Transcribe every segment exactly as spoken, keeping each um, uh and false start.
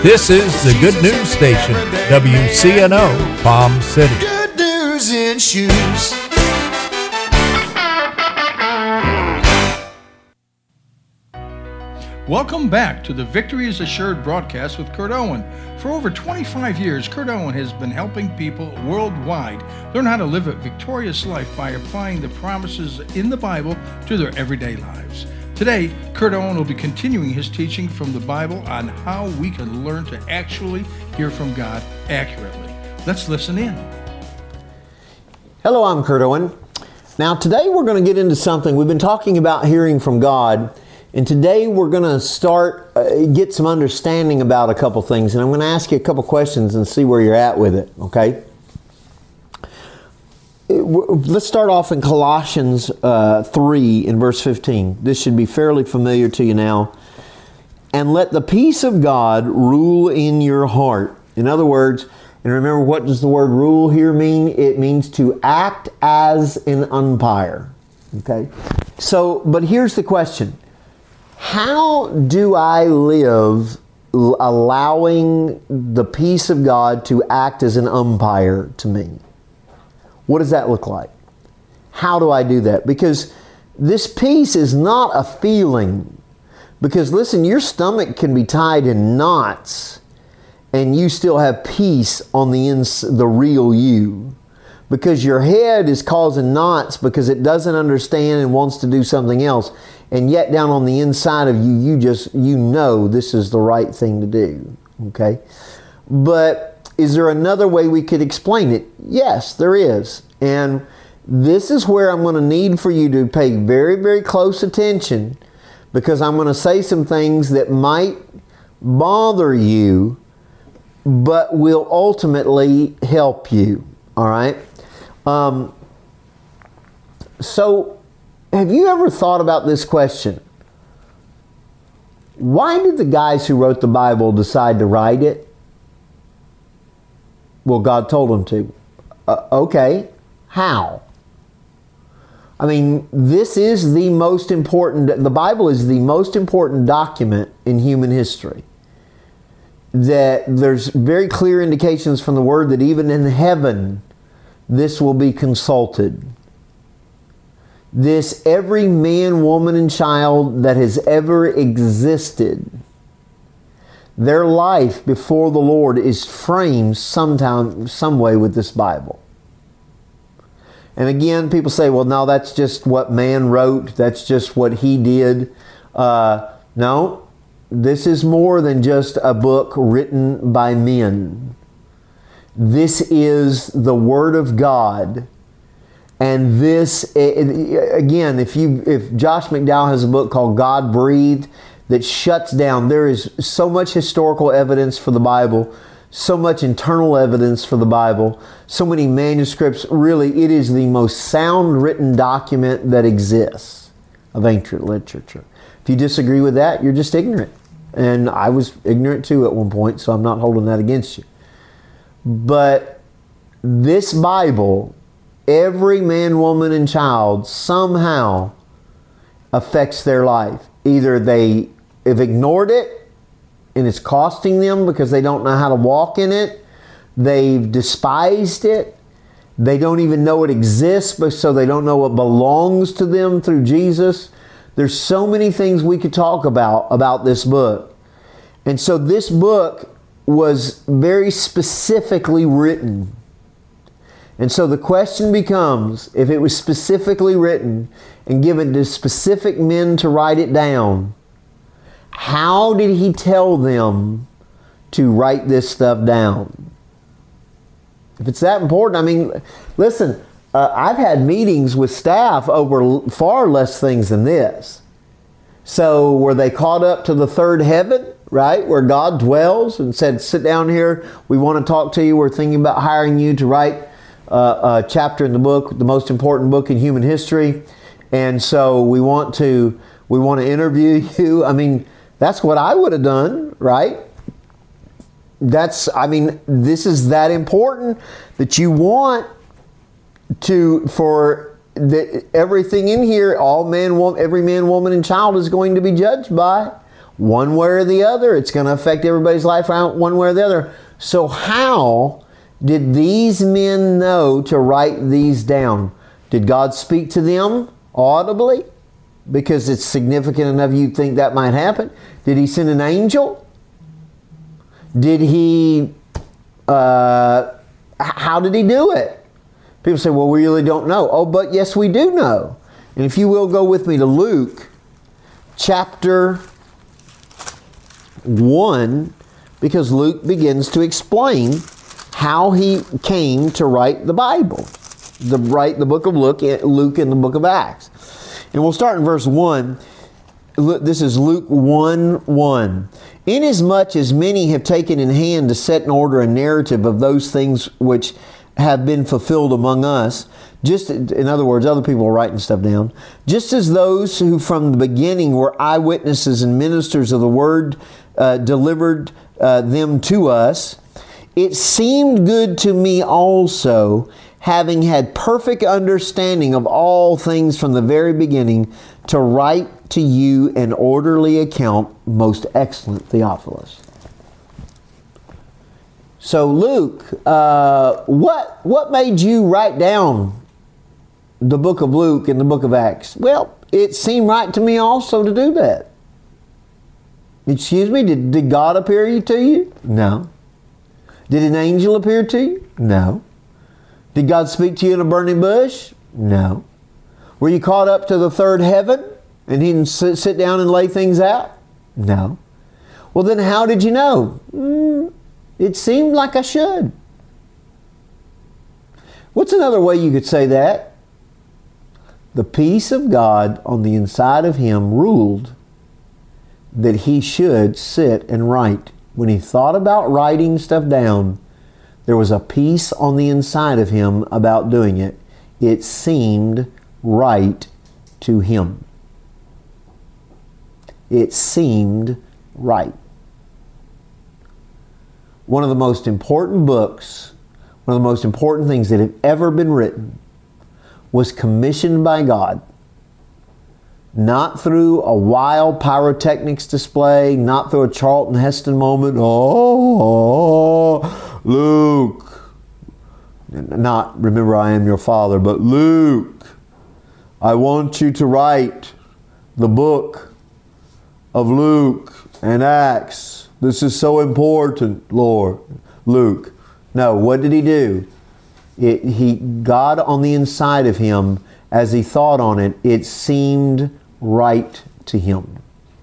This is the Good News Station, W C N O, Palm City. Good news in shoes. Welcome back to the Victory is Assured broadcast with Kurt Owen. For over twenty-five years, Kurt Owen has been helping people worldwide learn how to live a victorious life by applying the promises in the Bible to their everyday lives. Today, Kurt Owen will be continuing his teaching from the Bible on how we can learn to actually hear from God accurately. Let's listen in. Hello, I'm Kurt Owen. Now today we're going to get into something. We've been talking about hearing from God. And today we're going to start, uh, get some understanding about a couple things. And I'm going to ask you a couple questions and see where you're at with it, okay? It, let's start off in Colossians uh, three in verse fifteen. This should be fairly familiar to you now. And let the peace of God rule in your heart. In other words, and remember, what does the word rule here mean? It means to act as an umpire, okay? So, but here's the question. How do I live allowing the peace of God to act as an umpire to me? What does that look like? How do I do that? Because this peace is not a feeling. Because listen, your stomach can be tied in knots and you still have peace on the ins the real you. Because your head is causing knots because it doesn't understand and wants to do something else. And yet down on the inside of you, you just, you know this is the right thing to do. Okay? But is there another way we could explain it? Yes, there is. And this is where I'm going to need for you to pay very, very close attention, because I'm going to say some things that might bother you, but will ultimately help you. All right? Um, so, have you ever thought about this question? Why did the guys who wrote the Bible decide to write it? Well, God told them to. Uh, okay, how? I mean, this is the most important, the Bible is the most important document in human history. That there's very clear indications from the Word that even in heaven, this will be consulted. This, every man, woman, and child that has ever existed, their life before the Lord is framed sometime, some way with this Bible. And again, people say, well, no, that's just what man wrote. That's just what he did. Uh, no, this is more than just a book written by men. This is the Word of God. And this, again, if you if Josh McDowell has a book called God Breathed that shuts down, there is so much historical evidence for the Bible, so much internal evidence for the Bible, so many manuscripts. Really, it is the most sound written document that exists of ancient literature. If you disagree with that, you're just ignorant. And I was ignorant too at one point, so I'm not holding that against you. But this Bible, every man, woman, and child somehow affects their life. Either they have ignored it and it's costing them because they don't know how to walk in it. They've despised it. They don't even know it exists, but so they don't know what belongs to them through Jesus. There's so many things we could talk about about this book. And so this book was very specifically written. And so the question becomes, if it was specifically written and given to specific men to write it down, how did he tell them to write this stuff down? If it's that important, I mean, listen, uh, I've had meetings with staff over far less things than this. So were they caught up to the third heaven, right, where God dwells, and said, sit down here, we want to talk to you, we're thinking about hiring you to write Uh, a chapter in the book, the most important book in human history, and so we want to we want to interview you. I mean, that's what I would have done, right? That's, I mean, this is that important that you want to, for the, everything in here, all man, woman, every man, woman, and child is going to be judged by. one way or the other. It's going to affect everybody's life out one way or the other. So how did these men know to write these down? Did God speak to them audibly? Because it's significant enough you'd think that might happen. Did He send an angel? Did He, uh, how did He do it? People say, well, we really don't know. Oh, but yes, we do know. And if you will go with me to Luke chapter one, because Luke begins to explain how he came to write the Bible, to write the book of Luke, Luke and the book of Acts. And we'll start in verse one. This is Luke one one. Inasmuch as many have taken in hand to set in order a narrative of those things which have been fulfilled among us, just in other words, other people are writing stuff down, just as those who from the beginning were eyewitnesses and ministers of the word uh, delivered uh, them to us, it seemed good to me also, having had perfect understanding of all things from the very beginning, to write to you an orderly account, most excellent Theophilus. So Luke, uh, what, what made you write down the book of Luke and the book of Acts? Well, it seemed right to me also to do that. Excuse me, did, did God appear to you? No. Did an angel appear to you? No. Did God speak to you in a burning bush? No. Were you caught up to the third heaven and He didn't sit, sit down and lay things out? No. Well, then how did you know? Mm, it seemed like I should. What's another way you could say that? The peace of God on the inside of him ruled that he should sit and write. When he thought about writing stuff down, there was a peace on the inside of him about doing it. It seemed right to him. It seemed right. One of the most important books, one of the most important things that have ever been written, was commissioned by God. Not through a wild pyrotechnics display, not through a Charlton Heston moment. Oh, Luke. Not, remember I am your father, but Luke, I want you to write the book of Luke and Acts. This is so important, Lord. Luke. No, what did he do? It, he, God on the inside of him, as he thought on it, it seemed right to him.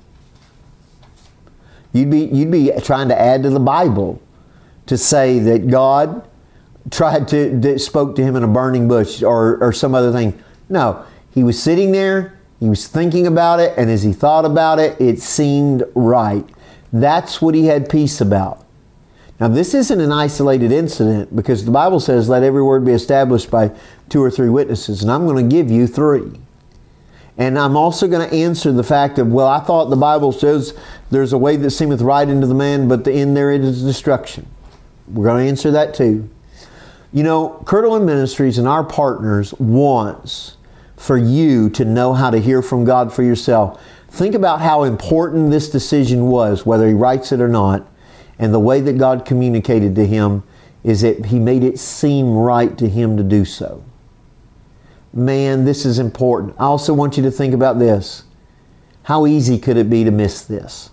You'd be, you'd be trying to add to the Bible to say that God tried to, that spoke to him in a burning bush or, or some other thing. No, he was sitting there, he was thinking about it, and as he thought about it, it seemed right. That's what he had peace about. Now, this isn't an isolated incident, because the Bible says, let every word be established by two or three witnesses, and I'm going to give you three. And I'm also going to answer the fact of, well, I thought the Bible says there's a way that seemeth right unto the man, but the end therein is destruction. We're going to answer that too. You know, Kurt Owen Ministries and our partners wants for you to know how to hear from God for yourself. Think about how important this decision was, whether he writes it or not. And the way that God communicated to him is that He made it seem right to him to do so. Man, this is important. I also want you to think about this. How easy could it be to miss this?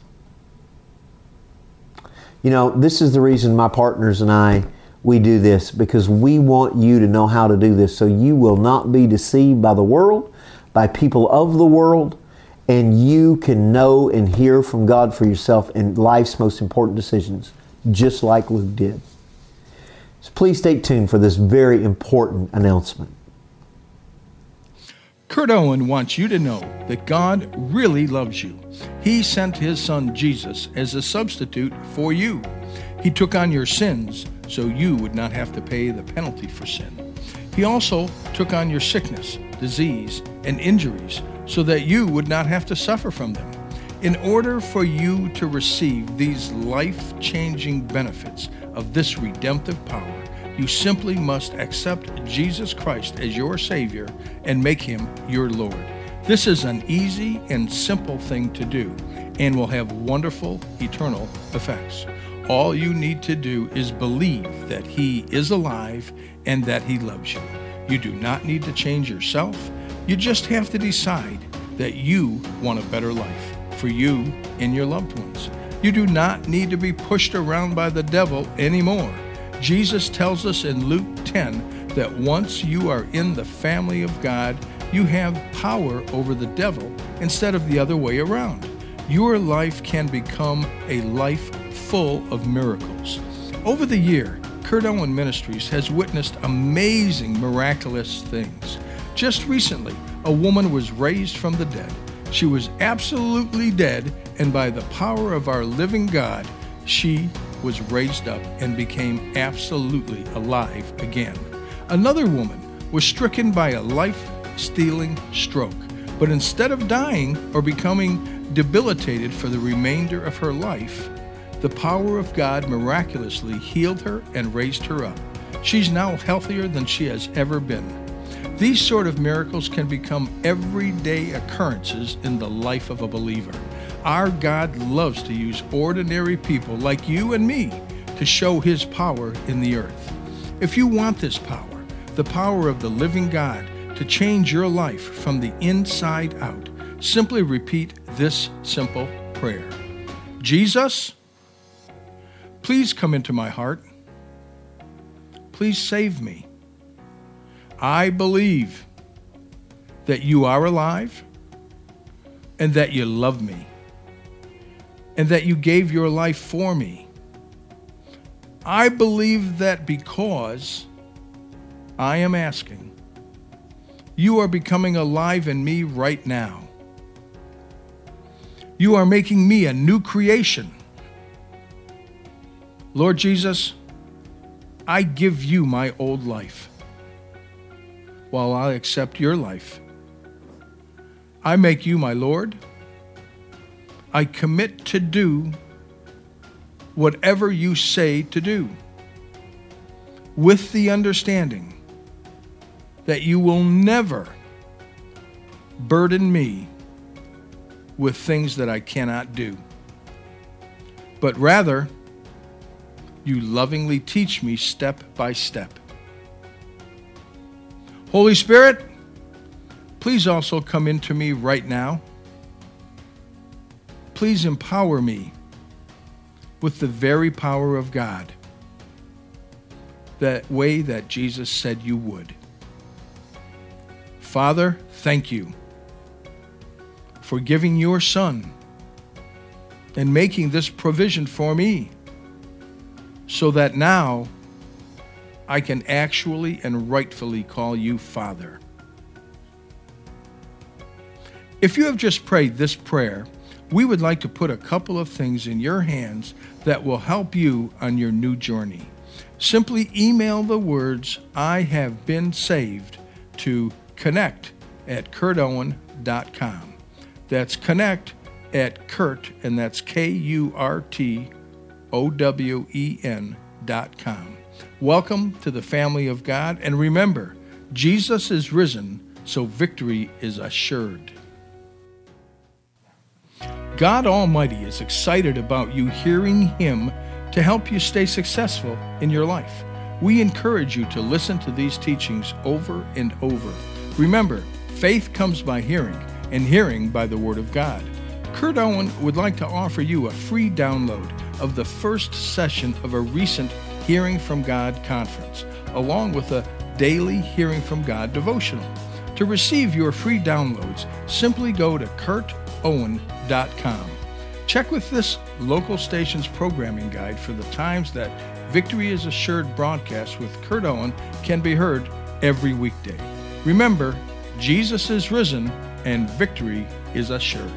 You know, this is the reason my partners and I, we do this, because we want you to know how to do this so you will not be deceived by the world, by people of the world, and you can know and hear from God for yourself in life's most important decisions, just like Luke did. So please stay tuned for this very important announcement. Kurt Owen wants you to know that God really loves you. He sent His Son Jesus as a substitute for you. He took on your sins so you would not have to pay the penalty for sin. He also took on your sickness, disease, and injuries so that you would not have to suffer from them. In order for you to receive these life-changing benefits of this redemptive power, you simply must accept Jesus Christ as your Savior and make Him your Lord. This is an easy and simple thing to do, and will have wonderful eternal effects. All you need to do is believe that He is alive and that He loves you. You do not need to change yourself. You just have to decide that you want a better life for you and your loved ones. You do not need to be pushed around by the devil anymore. Jesus tells us in Luke ten that once you are in the family of God, you have power over the devil instead of the other way around. Your life can become a life full of miracles. Over the year, Kurt Owen Ministries has witnessed amazing, miraculous things. Just recently, a woman was raised from the dead. She was absolutely dead, and by the power of our living God, she was raised up and became absolutely alive again. Another woman was stricken by a life-stealing stroke, but instead of dying or becoming debilitated for the remainder of her life, the power of God miraculously healed her and raised her up. She's now healthier than she has ever been. These sort of miracles can become everyday occurrences in the life of a believer. Our God loves to use ordinary people like you and me to show His power in the earth. If you want this power, the power of the living God, to change your life from the inside out, simply repeat this simple prayer. Jesus, please come into my heart. Please save me. I believe that you are alive and that you love me and that you gave your life for me. I believe that because I am asking, you are becoming alive in me right now. You are making me a new creation. Lord Jesus, I give you my old life, while I accept your life. I make you my Lord. I commit to do whatever you say to do, with the understanding that you will never burden me with things that I cannot do, but rather you lovingly teach me step by step. Holy Spirit, please also come into me right now. Please empower me with the very power of God, that way that Jesus said you would. Father, thank you for giving your Son and making this provision for me, so that now I can actually and rightfully call you Father. If you have just prayed this prayer, we would like to put a couple of things in your hands that will help you on your new journey. Simply email the words, I have been saved, to connect at kurt owen dot com. That's connect at Kurt, and that's K U R T O W E N dot com. Welcome to the family of God, and remember, Jesus is risen, so victory is assured. God Almighty is excited about you hearing Him to help you stay successful in your life. We encourage you to listen to these teachings over and over. Remember, faith comes by hearing, and hearing by the Word of God. Kurt Owen would like to offer you a free download of the first session of a recent Hearing from God conference, along with a daily Hearing from God devotional. To receive your free downloads, simply go to kurt owen dot com. Check with this local station's programming guide for the times that Victory is Assured broadcasts with Kurt Owen can be heard every weekday. Remember, Jesus is risen and victory is assured.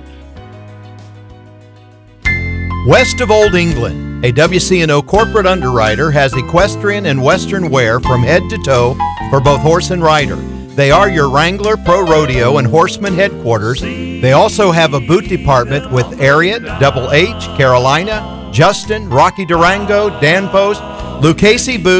West of Old England, a W C N O corporate underwriter has equestrian and western wear from head to toe for both horse and rider. They are your Wrangler Pro Rodeo and Horseman headquarters. They also have a boot department with Ariat, Double H, Carolina, Justin, Rocky Durango, Danfoss, Lucchese Boots,